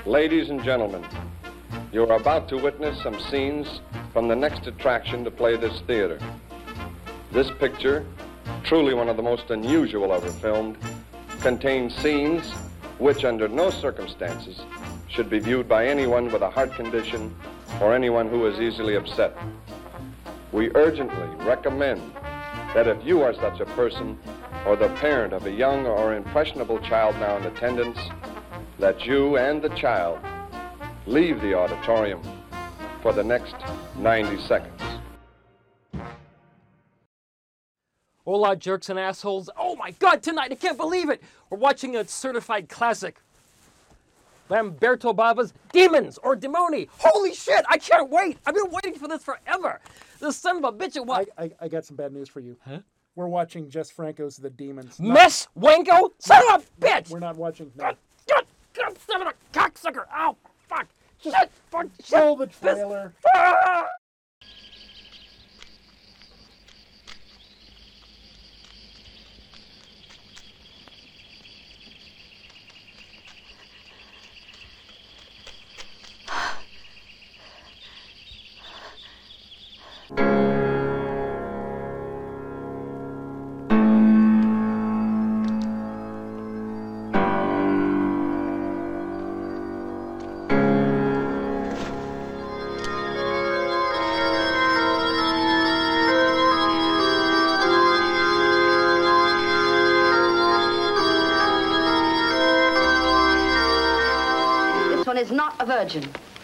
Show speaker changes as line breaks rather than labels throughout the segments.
Ladies and gentlemen, you are about to witness some scenes from the next attraction to play this theater. This picture, truly one of the most unusual ever filmed, contains scenes which under no circumstances should be viewed by anyone with a heart condition or anyone who is easily upset. We urgently recommend that if you are such a person or the parent of a young or impressionable child now in attendance, that you and the child leave the auditorium for the next 90 seconds.
Hola, jerks and assholes. Oh my God, tonight, I can't believe it. We're watching a certified classic. Lamberto Bava's Demons or Demoni. Holy shit, I can't wait. I've been waiting for this forever. This son of a bitch.
I got some bad news for you.
Huh?
We're watching Jess Franco's The Demons.
Mess Wango? Son of a bitch!
We're not watching. No.
God, son of a cocksucker. Ow, fuck. Shit, fuck, shit.
Roll the trailer.
Ah!
Is not a virgin.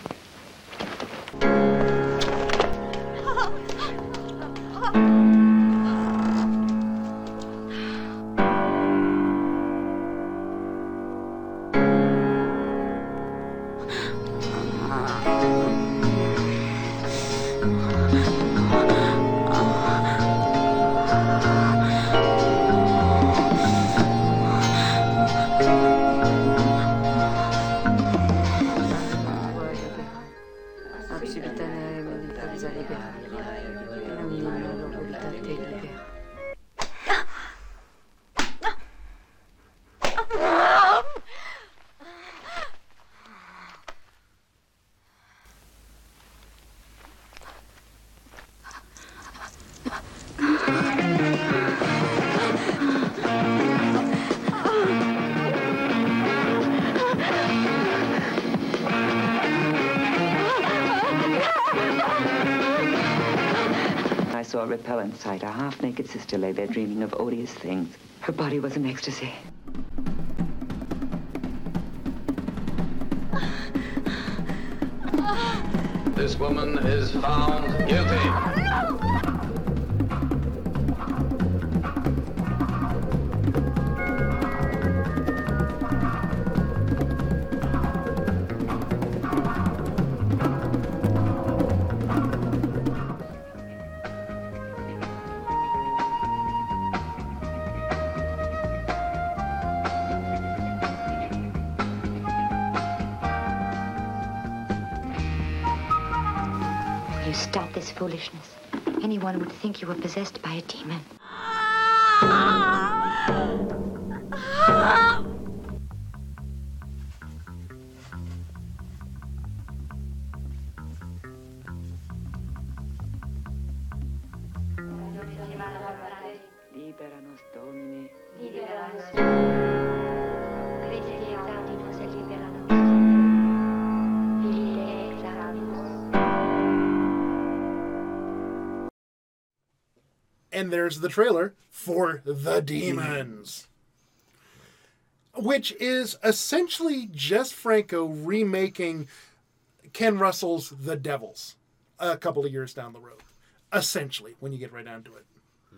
A repellent sight. A half-naked sister lay there dreaming of odious things. Her body was an ecstasy.
This woman is found guilty.
Stop this foolishness. Anyone would think you were possessed by a demon.
Libera nos Domine.
Libera nos Domine. Christi exaudibus et libera nos. Filii exaudibus.
And there's the trailer for The Demons, which is essentially Jess Franco remaking Ken Russell's The Devils a couple of years down the road, essentially, when you get right down to it.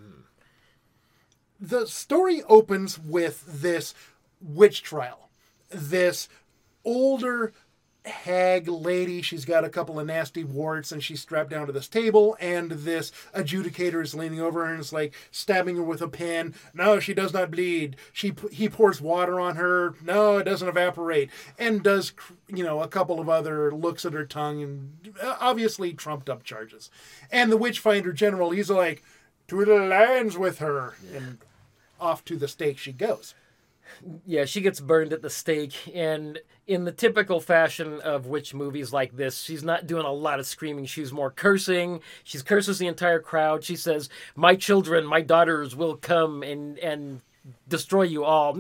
The story opens with this witch trial. This older hag lady, she's got a couple of nasty warts, and she's strapped down to this table, and this adjudicator is leaning over her and is like stabbing her with a pin. No, she does not bleed. He pours water on her. No, it doesn't evaporate. And does, a couple of other looks at her tongue, and obviously trumped up charges. And the Witchfinder General, he's like, to the lands with her, and off to the stake she goes.
Yeah, she gets burned at the stake, and in the typical fashion of witch movies like this, she's not doing a lot of screaming. She's more cursing. She curses the entire crowd. She says, "My children, my daughters will come and destroy you all."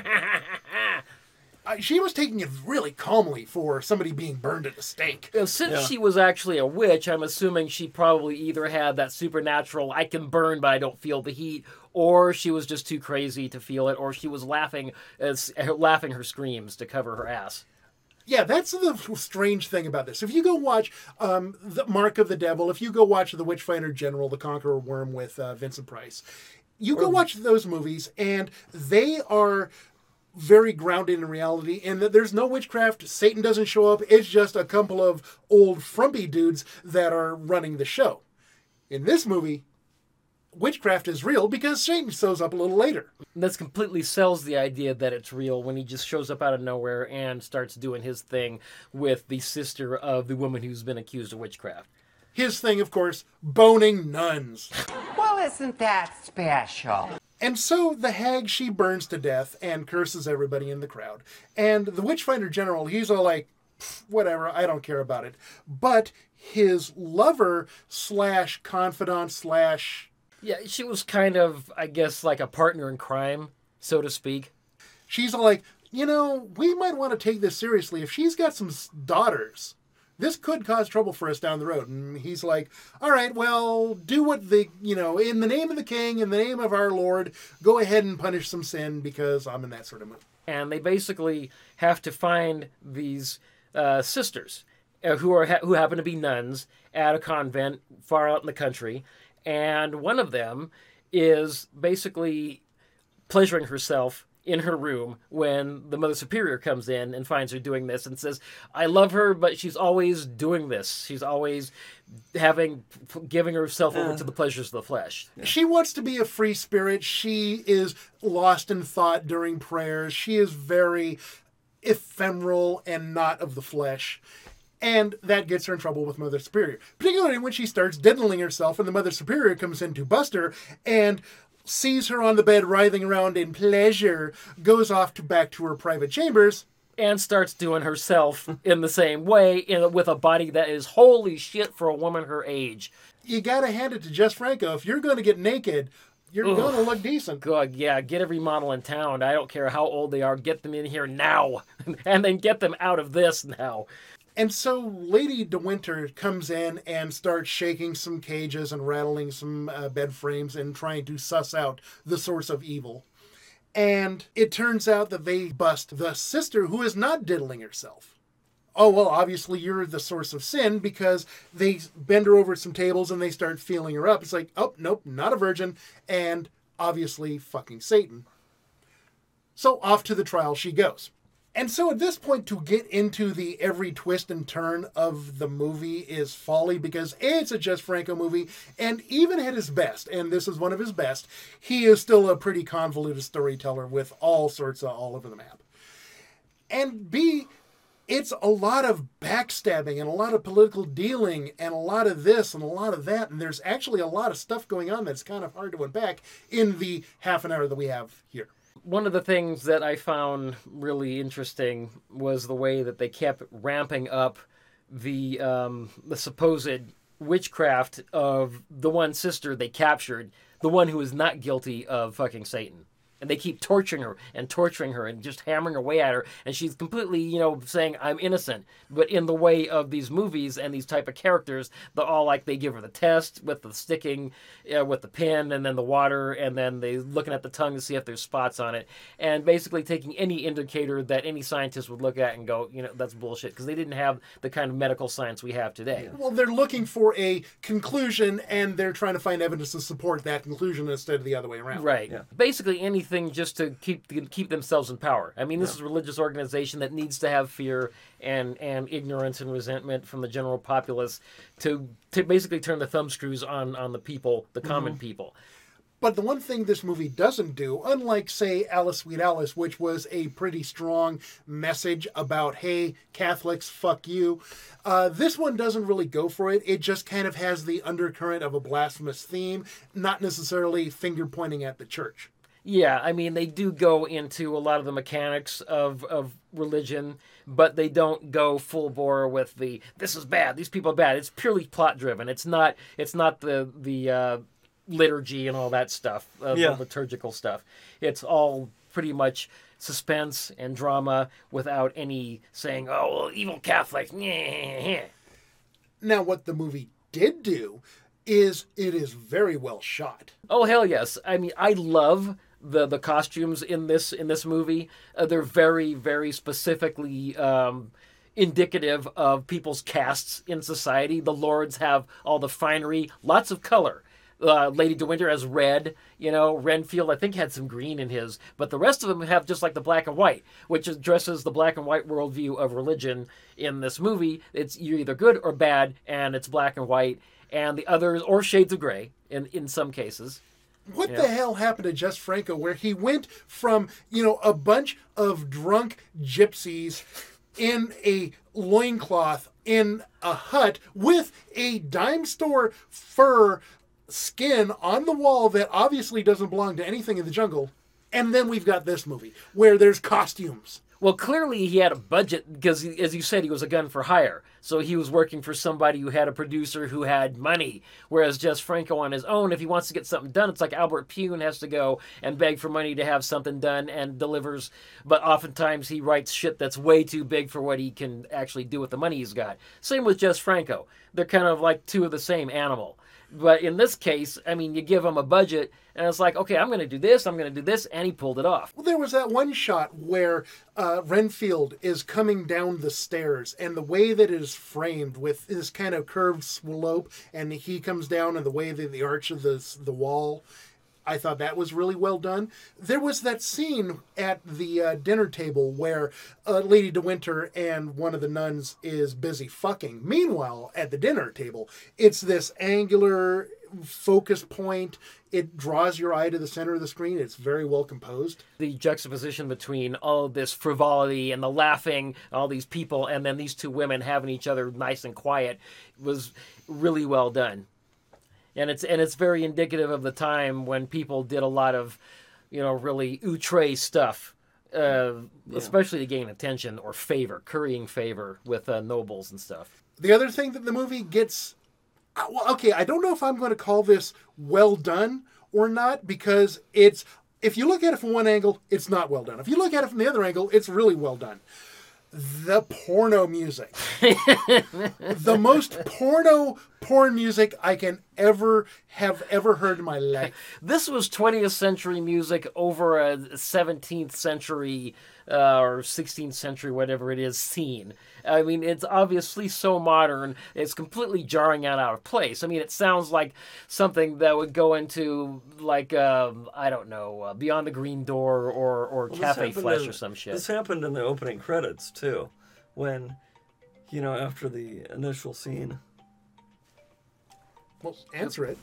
She was taking it really calmly for somebody being burned at the stake.
Since she was actually a witch, I'm assuming she probably either had that supernatural, I can burn but I don't feel the heat, or she was just too crazy to feel it, or she was laughing her screams to cover her ass.
Yeah, that's the strange thing about this. If you go watch The Mark of the Devil, if you go watch The Witchfinder General, The Conqueror Worm with Vincent Price, you go watch those movies, and they are very grounded in reality, in that there's no witchcraft. Satan doesn't show up. It's just a couple of old frumpy dudes that are running the show. In this movie, witchcraft is real because Satan shows up a little later.
This completely sells the idea that it's real when he just shows up out of nowhere and starts doing his thing with the sister of the woman who's been accused of witchcraft.
His thing, of course, boning nuns.
Well, isn't that special?
And so the hag, she burns to death and curses everybody in the crowd. And the Witchfinder General, he's all like, whatever, I don't care about it. But his lover / confidant /
Yeah, she was kind of, I guess, like a partner in crime, so to speak.
She's all like, we might want to take this seriously. If she's got some daughters, this could cause trouble for us down the road. And he's like, all right, well, do what in the name of the king, in the name of our Lord, go ahead and punish some sin because I'm in that sort of mood.
And they basically have to find these sisters who happen to be nuns at a convent far out in the country. And one of them is basically pleasuring herself in her room when the Mother Superior comes in and finds her doing this and says, I love her, but she's always doing this. She's always giving herself over to the pleasures of the flesh.
She wants to be a free spirit. She is lost in thought during prayers. She is very ephemeral and not of the flesh. And that gets her in trouble with Mother Superior. Particularly when she starts diddling herself and the Mother Superior comes in to bust her and sees her on the bed writhing around in pleasure, goes off back to her private chambers.
And starts doing herself in the same way with a body that is holy shit for a woman her age.
You gotta hand it to Jess Franco. If you're going to get naked, you're going to look decent.
God, yeah, get every model in town. I don't care how old they are. Get them in here now. And then get them out of this now.
And so Lady De Winter comes in and starts shaking some cages and rattling some bed frames and trying to suss out the source of evil. And it turns out that they bust the sister who is not diddling herself. Oh, well, obviously you're the source of sin, because they bend her over some tables and they start feeling her up. It's like, oh, nope, not a virgin, and obviously fucking Satan. So off to the trial she goes. And so at this point, to get into the every twist and turn of the movie is folly, because A, it's a Jess Franco movie, and even at his best, and this is one of his best, he is still a pretty convoluted storyteller with all sorts of all over the map. And B, it's a lot of backstabbing and a lot of political dealing and a lot of this and a lot of that, and there's actually a lot of stuff going on that's kind of hard to unpack in the half an hour that we have here.
One of the things that I found really interesting was the way that they kept ramping up the supposed witchcraft of the one sister they captured, the one who is not guilty of fucking Satan. And they keep torturing her and just hammering away at her. And she's completely, saying, I'm innocent. But in the way of these movies and these type of characters, they give her the test with the sticking, with the pin, and then the water, and then they looking at the tongue to see if there's spots on it. And basically taking any indicator that any scientist would look at and go, that's bullshit. Because they didn't have the kind of medical science we have today.
Well, they're looking for a conclusion, and they're trying to find evidence to support that conclusion instead of the other way around.
Right. Yeah. Basically anything just to keep themselves in power. I mean, this is a religious organization that needs to have fear and ignorance and resentment from the general populace to basically turn the thumbscrews on the people, the common people.
But the one thing this movie doesn't do, unlike, say, Alice, Sweet Alice, which was a pretty strong message about, hey, Catholics, fuck you, this one doesn't really go for it. It just kind of has the undercurrent of a blasphemous theme, not necessarily finger pointing at the church.
Yeah, I mean, they do go into a lot of the mechanics of religion, but they don't go full bore with this is bad, these people are bad. It's purely plot driven. It's not the liturgy and all that stuff, the liturgical stuff. It's all pretty much suspense and drama without any saying, oh, well, evil Catholics.
Now, what the movie did do is it is very well shot.
Oh, hell yes. I mean, I love the costumes in this movie. They're very, very specifically indicative of people's castes in society. The lords have all the finery, lots of color. Lady De Winter has red, Renfield I think had some green in his, but the rest of them have just like the black and white, which addresses the black and white worldview of religion in this movie. You're either good or bad, and it's black and white, and the others, or shades of gray in some cases.
What the hell happened to Jess Franco, where he went from, a bunch of drunk gypsies in a loincloth in a hut with a dime store fur skin on the wall that obviously doesn't belong to anything in the jungle, and then we've got this movie where there's costumes.
Well, clearly he had a budget because, as you said, he was a gun for hire. So he was working for somebody who had a producer who had money. Whereas Jess Franco on his own, if he wants to get something done, it's like Albert Pune has to go and beg for money to have something done and delivers. But oftentimes he writes shit that's way too big for what he can actually do with the money he's got. Same with Jess Franco. They're kind of like two of the same animal. But in this case, I mean, you give him a budget, and it's like, okay, I'm going to do this, and he pulled it off.
Well, there was that one shot where Renfield is coming down the stairs, and the way that it is framed with this kind of curved slope, and he comes down, and the way that the arch of the wall, I thought that was really well done. There was that scene at the dinner table where Lady De Winter and one of the nuns is busy fucking. Meanwhile, at the dinner table, it's this angular focus point. It draws your eye to the center of the screen. It's very well composed.
The juxtaposition between all of this frivolity and the laughing, all these people, and then these two women having each other nice and quiet was really well done. And it's very indicative of the time when people did a lot of, really outre stuff, especially to gain attention or favor, currying favor with nobles and stuff.
The other thing that the movie gets, I don't know if I'm going to call this well done or not, because if you look at it from one angle, it's not well done. If you look at it from the other angle, it's really well done. The porno music. The most porn music I can have ever heard in my life.
This was 20th century music over a 17th century or 16th century, whatever it is, scene. I mean, it's obviously so modern, it's completely jarring out of place. I mean, it sounds like something that would go into, like, I don't know, Beyond the Green Door or Cafe Flesh or some shit.
This happened in the opening credits, too, when, after the initial scene.
Well, answer it.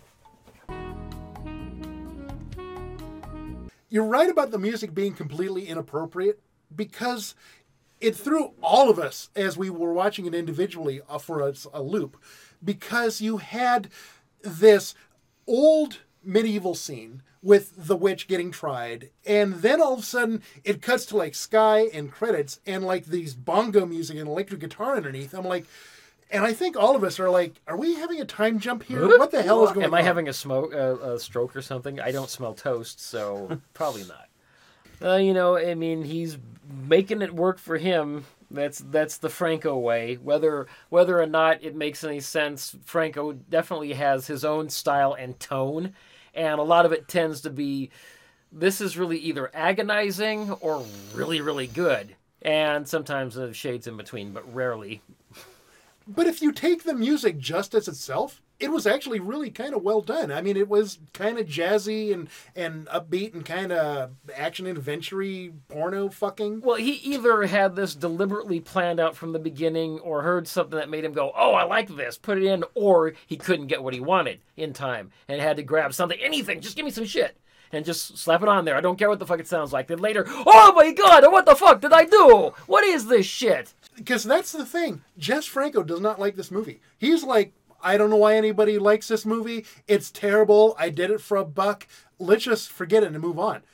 You're right about the music being completely inappropriate, because it threw all of us, as we were watching it individually, for a loop, because you had this old medieval scene with the witch getting tried, and then all of a sudden it cuts to like sky and credits and like these bongo music and electric guitar underneath. I'm like, and I think all of us are like, are we having a time jump here? What the hell is going on?
Am I having a stroke or something? I don't smell toast, so probably not. I mean, he's making it work for him. That's the Franco way. Whether or not it makes any sense, Franco definitely has his own style and tone, and a lot of it tends to be, this is really either agonizing or really, really good. And sometimes there's shades in between, but rarely.
But if you take the music just as itself, it was actually really kind of well done. I mean, it was kind of jazzy and upbeat and kind of action adventure-y porno fucking.
Well, he either had this deliberately planned out from the beginning or heard something that made him go, oh, I like this, put it in, or he couldn't get what he wanted in time and had to grab something, anything, just give me some shit. And just slap it on there. I don't care what the fuck it sounds like. Then later, oh my God, what the fuck did I do? What is this shit?
Because that's the thing. Jess Franco does not like this movie. He's like, I don't know why anybody likes this movie. It's terrible. I did it for $1. Let's just forget it and move on.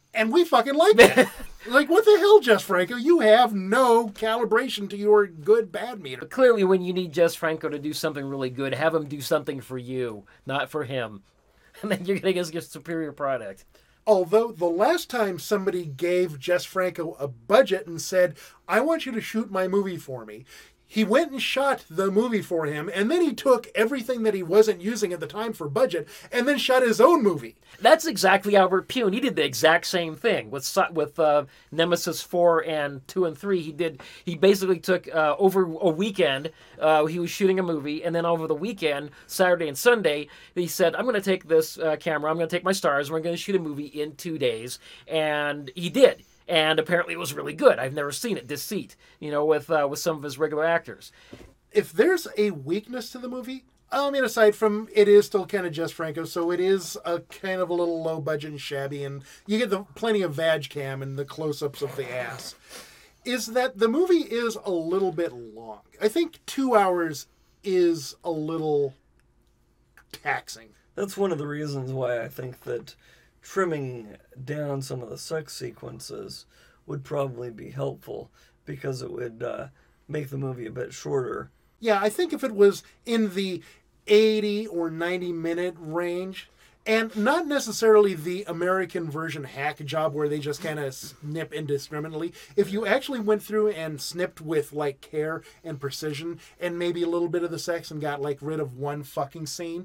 And we fucking like it. Like, what the hell, Jess Franco? You have no calibration to your good bad meter.
Clearly, when you need Jess Franco to do something really good, have him do something for you, not for him. And then you're going to get a superior product.
Although the last time somebody gave Jess Franco a budget and said, I want you to shoot my movie for me, he went and shot the movie for him, and then he took everything that he wasn't using at the time for budget and then shot his own movie.
That's exactly Albert Pune. He did the exact same thing with Nemesis 4 and 2 and 3. He basically took over a weekend. He was shooting a movie, and then over the weekend, Saturday and Sunday, he said, "I'm going to take this camera. I'm going to take my stars. And we're going to shoot a movie in 2 days." And he did. And apparently it was really good. I've never seen it, Deceit, with some of his regular actors.
If there's a weakness to the movie, I mean, aside from it is still kind of Jess Franco, so it is a kind of a little low budget and shabby, and you get plenty of vag cam and the close-ups of the ass, is that the movie is a little bit long. I think 2 hours is a little taxing.
That's one of the reasons why I think that trimming down some of the sex sequences would probably be helpful, because it would make the movie a bit shorter.
Yeah, I think if it was in the 80 or 90 minute range, and not necessarily the American version hack job where they just kind of snip indiscriminately, if you actually went through and snipped with like care and precision and maybe a little bit of the sex and got like rid of one fucking scene,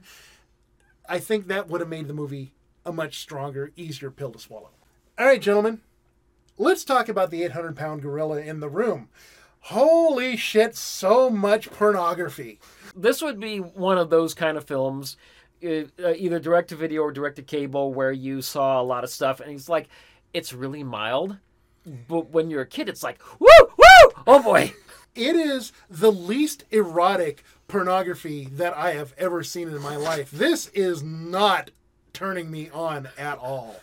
I think that would have made the movie a much stronger, easier pill to swallow. All right, gentlemen, let's talk about the 800-pound gorilla in the room. Holy shit, so much pornography.
This would be one of those kind of films, either direct-to-video or direct-to-cable, where you saw a lot of stuff, and it's like, it's really mild, but when you're a kid, it's like, woo, woo, oh boy.
It is the least erotic pornography that I have ever seen in my life. This is not turning me on at all.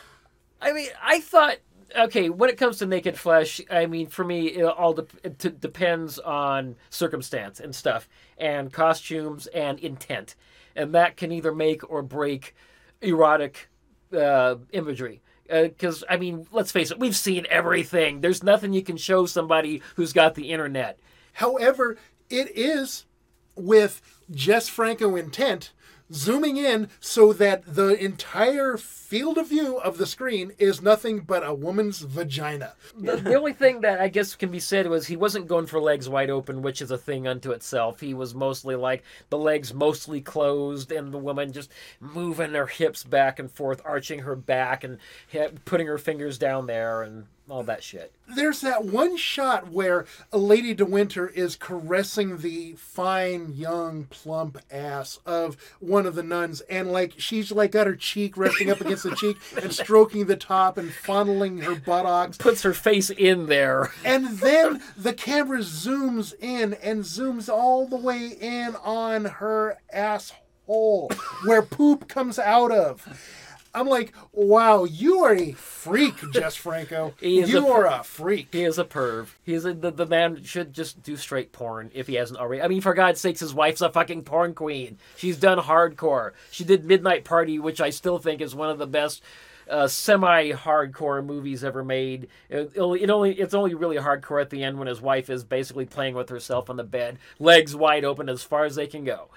I mean, I thought, okay, when it comes to naked flesh, I mean, for me, it all depends on circumstance and stuff, and costumes and intent. And that can either make or break erotic imagery. Because, I mean, let's face it, we've seen everything. There's nothing you can show somebody who's got the internet.
However, it is with Jess Franco intent, zooming in so that the entire field of view of the screen is nothing but a woman's vagina.
The only thing that I guess can be said was he wasn't going for legs wide open, which is a thing unto itself. He was mostly like the legs mostly closed and the woman just moving her hips back and forth, arching her back and putting her fingers down there and all that shit.
There's that one shot where a Lady de Winter is caressing the fine, young, plump ass of one of the nuns, and like she's like got her cheek resting up against the cheek and stroking the top and fondling her buttocks.
Puts her face in there.
And then the camera zooms in and zooms all the way in on her asshole where poop comes out of. I'm like, wow, you are a freak, Jess Franco. You are a freak.
He is a perv. The man should just do straight porn if he hasn't already. I mean, for God's sakes, his wife's a fucking porn queen. She's done hardcore. She did Midnight Party, which I still think is one of the best semi-hardcore movies ever made. It's only really hardcore at the end when his wife is basically playing with herself on the bed, legs wide open as far as they can go.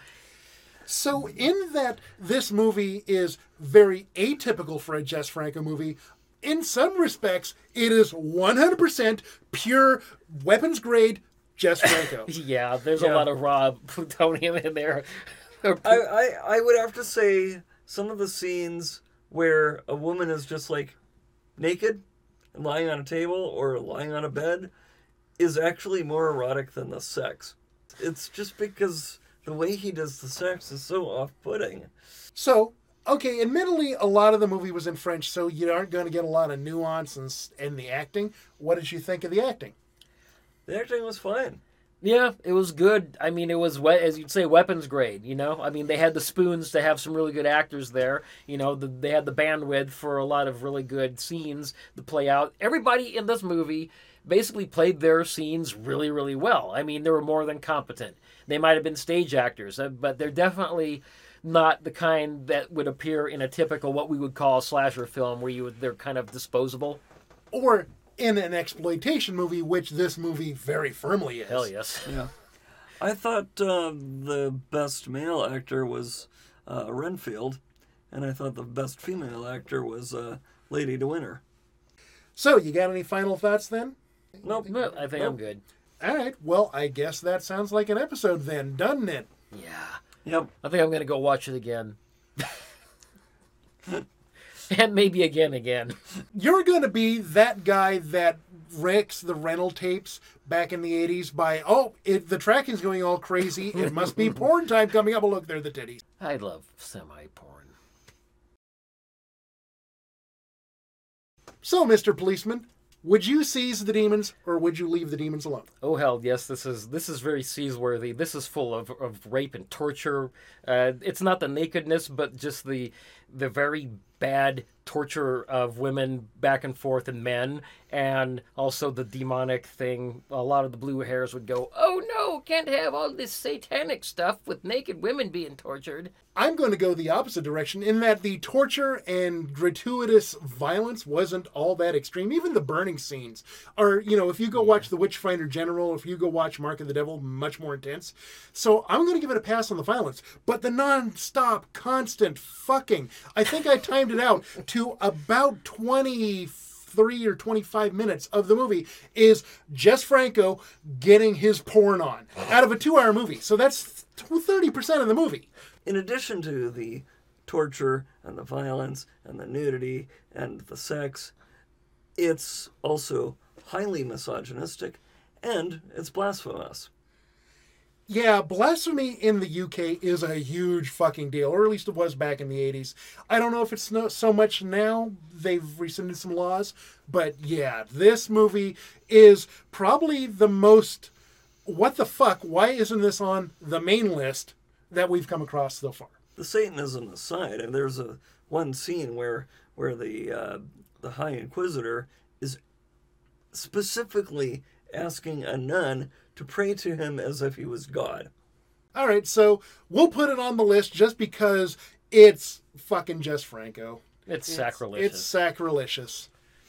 So in that this movie is very atypical for a Jess Franco movie, in some respects, it is 100% pure weapons grade Jess Franco.
Yeah, there's a lot of raw plutonium in there.
I would have to say some of the scenes where a woman is just like naked and lying on a table or lying on a bed is actually more erotic than the sex. It's just because the way he does the sex is so off-putting.
So, okay, admittedly, a lot of the movie was in French, so you aren't going to get a lot of nuance in the acting. What did you think of the acting?
The acting was fine.
Yeah, it was good. I mean, it was, as you'd say, weapons grade, you know? I mean, they had the spoons to have some really good actors there. You know, they had the bandwidth for a lot of really good scenes to play out. Everybody in this movie basically played their scenes really, really well. I mean, they were more than competent. They might have been stage actors, but they're definitely not the kind that would appear in a typical what we would call a slasher film where they're kind of disposable.
Or in an exploitation movie, which this movie very firmly is.
Hell yes.
Yeah. I thought the best male actor was Renfield, and I thought the best female actor was Lady DeWinter.
So, you got any final thoughts then?
Nope. No, I think I'm good.
All right. Well, I guess that sounds like an episode then, doesn't it?
Yeah.
Yep.
I think I'm going to go watch it again. And maybe again.
You're going to be that guy that wrecks the rental tapes back in the 80s by, the tracking's going all crazy. It must be porn time coming up. Oh, look, they're the titties.
I love semi-porn.
So, Mr. Policeman, would you seize the demons or would you leave the demons alone?
Oh hell, yes! This is very seizworthy. This is full of rape and torture. It's not the nakedness, but just the very bad torture of women back and forth and men, and also the demonic thing. A lot of the blue hairs would go, "Oh no, can't have all this satanic stuff with naked women being tortured."
I'm going to go the opposite direction in that the torture and gratuitous violence wasn't all that extreme. Even the burning scenes are, if you go watch The Witchfinder General, if you go watch Mark of the Devil, much more intense. So I'm going to give it a pass on the violence. But the non-stop, constant fucking, I think I timed it out to about 23 or 25 minutes of the movie is Jess Franco getting his porn on out of a 2-hour movie. So that's 30% of the movie.
In addition to the torture and the violence and the nudity and the sex, it's also highly misogynistic and it's blasphemous.
Yeah, blasphemy in the UK is a huge fucking deal, or at least it was back in the 80s. I don't know if it's so much now. They've rescinded some laws. But yeah, this movie is probably the most, what the fuck, why isn't this on the main list that we've come across so far?
The Satanism aside, and there's one scene where the High Inquisitor is specifically asking a nun to pray to him as if he was God.
All right, so we'll put it on the list just because it's fucking Jess Franco.
It's sacrilegious.
It's sacrilegious.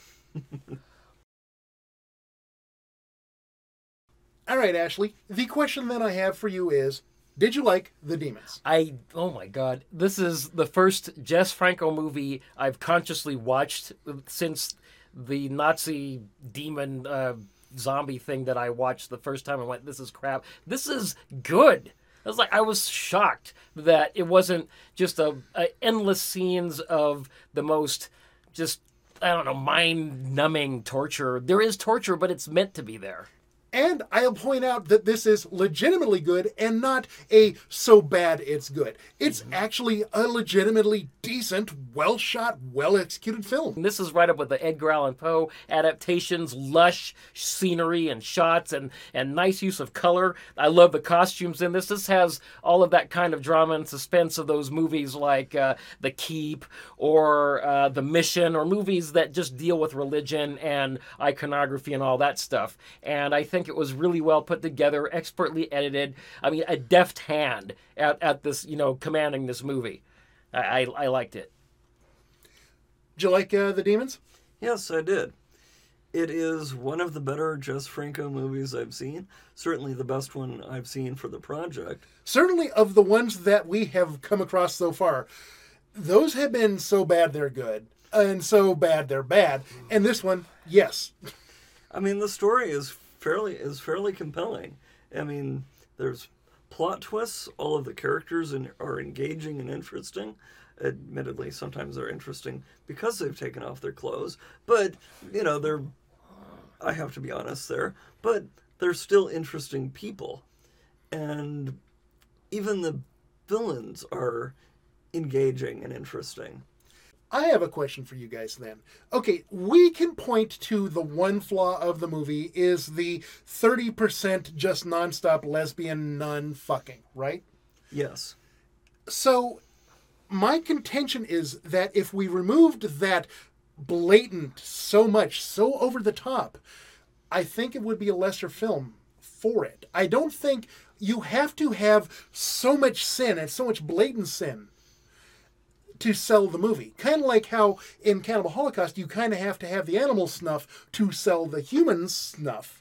All right, Ashley, the question that I have for you is, did you like The Demons?
Oh my God. This is the first Jess Franco movie I've consciously watched since the Nazi demon zombie thing that I watched the first time. I went, this is crap. This is good. I was shocked that it wasn't just a endless scenes of the most just, mind-numbing torture. There is torture, but it's meant to be there.
And I'll point out that this is legitimately good and not a so bad it's good. It's actually a legitimately decent, well-shot, well-executed film.
And this is right up with the Edgar Allan Poe adaptations, lush scenery and shots and nice use of color. I love the costumes in this. This has all of that kind of drama and suspense of those movies like The Keep or The Mission, or movies that just deal with religion and iconography and all that stuff. And I think it was really well put together, expertly edited. I mean, a deft hand at this, commanding this movie. I liked it.
Did you like The Demons?
Yes, I did. It is one of the better Jess Franco movies I've seen. Certainly the best one I've seen for the project.
Certainly of the ones that we have come across so far, those have been so bad they're good, and so bad they're bad. And this one, yes.
I mean, the story is fairly compelling. I mean, there's plot twists. All of the characters are engaging and interesting. Admittedly, sometimes they're interesting because they've taken off their clothes. But, I have to be honest there, but they're still interesting people. And even the villains are engaging and interesting.
I have a question for you guys then. Okay, we can point to the one flaw of the movie is the 30% just nonstop lesbian nun fucking, right?
Yes.
So my contention is that if we removed that blatant, so much, so over the top, I think it would be a lesser film for it. I don't think you have to have so much sin and so much blatant sin to sell the movie. Kind of like how in Cannibal Holocaust you kind of have to have the animal snuff to sell the human snuff.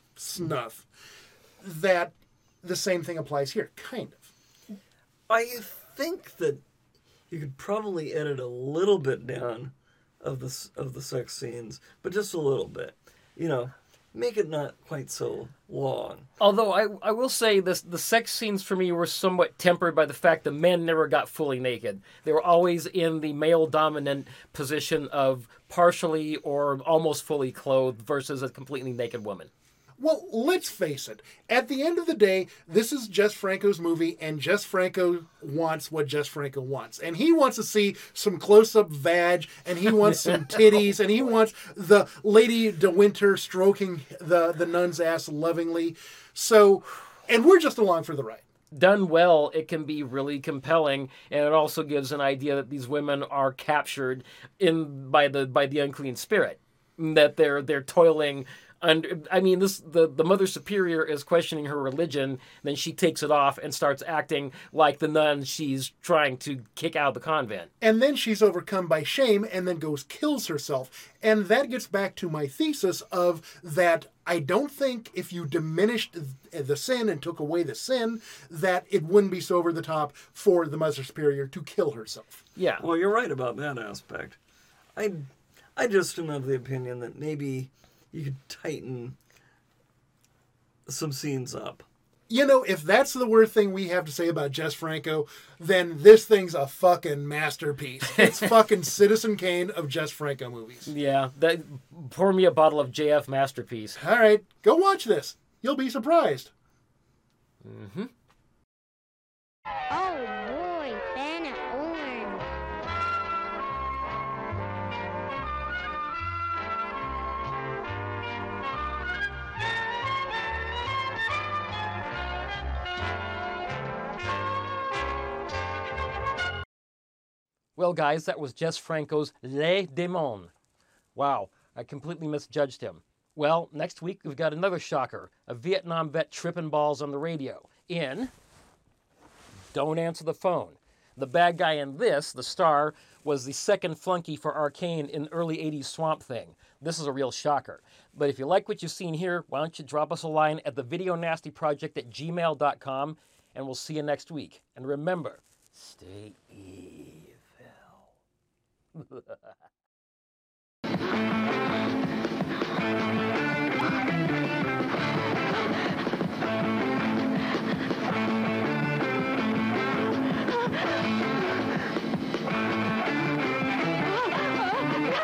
That the same thing applies here, kind of.
I think that you could probably edit a little bit down of the sex scenes, but just a little bit. You know, make it not quite so long.
Although I will say this, the sex scenes for me were somewhat tempered by the fact that men never got fully naked. They were always in the male dominant position of partially or almost fully clothed versus a completely naked woman.
Well, let's face it. At the end of the day, this is Jess Franco's movie, and Jess Franco wants what Jess Franco wants. And he wants to see some close-up vag, and he wants some titties, and he wants the Lady De Winter stroking the nun's ass lovingly. So, and we're just along for the ride.
Done well, it can be really compelling, and it also gives an idea that these women are captured by the unclean spirit, that they're toiling. And I mean, the Mother Superior is questioning her religion. Then she takes it off and starts acting like the nun she's trying to kick out of the convent.
And then she's overcome by shame and then kills herself. And that gets back to my thesis of that I don't think if you diminished the sin and took away the sin, that it wouldn't be so over the top for the Mother Superior to kill herself.
Yeah.
Well, you're right about that aspect. I just am of the opinion that maybe you could tighten some scenes up.
You know, if that's the worst thing we have to say about Jess Franco, then this thing's a fucking masterpiece. It's fucking Citizen Kane of Jess Franco movies.
Yeah, pour me a bottle of JF Masterpiece.
All right, go watch this. You'll be surprised.
Mm-hmm.
Oh boy, Banner Orange.
Well, guys, that was Jess Franco's Les Démons. Wow, I completely misjudged him. Well, next week we've got another shocker. A Vietnam vet tripping balls on the radio in Don't Answer the Phone. The bad guy in this, the star, was the second flunky for Arcane in early 80s Swamp Thing. This is a real shocker. But if you like what you've seen here, why don't you drop us a line at thevideonastyproject@gmail.com, and we'll see you next week. And remember, stay evil.